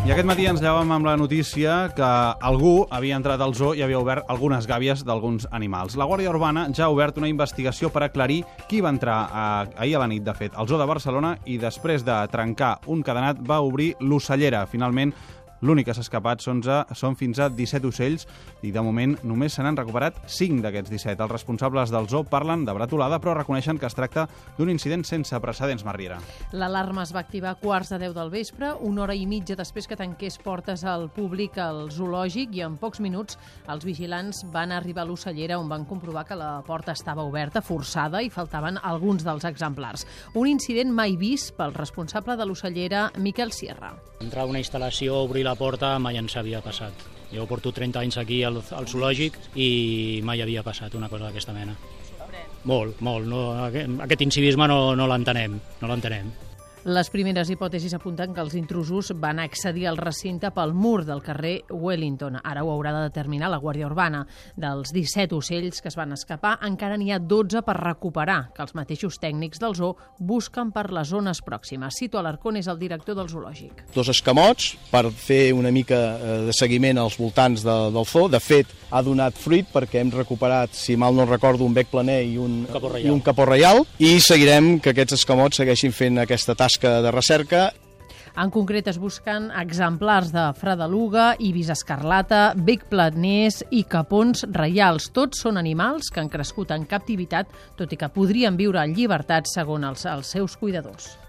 I aquest matí ens llevàvem amb la notícia que algú havia entrat al zoo i havia obert algunes gàbies d'alguns animals. La Guàrdia Urbana ja ha obert una investigació per aclarir qui va entrar ahir a la nit, de fet, al zoo de Barcelona, i després de trencar un cadenat va obrir l'ocellera. Finalment, l'únic que s'ha escapat són fins a 17 ocells i de moment només se n'han recuperat 5 d'aquests 17. Els responsables del zoo parlen de bretolada però reconeixen que es tracta d'un incident sense precedents, Marriera. L'alarma es va activar a 9:15 del vespre, una hora i mitja després que tanqués portes al públic al zoològic, i en pocs minuts els vigilants van arribar a l'ocellera on van comprovar que la porta estava oberta, forçada, i faltaven alguns dels exemplars. Un incident mai vist pel responsable de l'ocellera, Miquel Sierra. Entrar a una instal·lació, obrir la porta, mai ens havia passat. Jo porto 30 anys aquí al zoològic i mai havia passat una cosa d'aquesta mena. Molt. No, aquest incivisme no l'entenem. Les primeres hipòtesis apunten que els intrusos van accedir al recinte pel mur del carrer Wellington. Ara ho haurà de determinar la Guàrdia Urbana. Dels 17 ocells que es van escapar, encara n'hi ha 12 per recuperar, que els mateixos tècnics del zoo busquen per les zones pròximes. Cito Alarcón, és el director del zoològic. 2 escamots per fer una mica de seguiment als voltants del zoo. De fet, ha donat fruit perquè hem recuperat, si mal no recordo, un bec planer i un capó reial, i seguirem que aquests escamots segueixin fent aquesta tasca de recerca. En concret es busquen exemplars de fredeluga, ibis escarlata, bec planers i capons reials. Tots són animals que han crescut en captivitat, tot i que podrien viure en llibertat segons els seus cuidadors.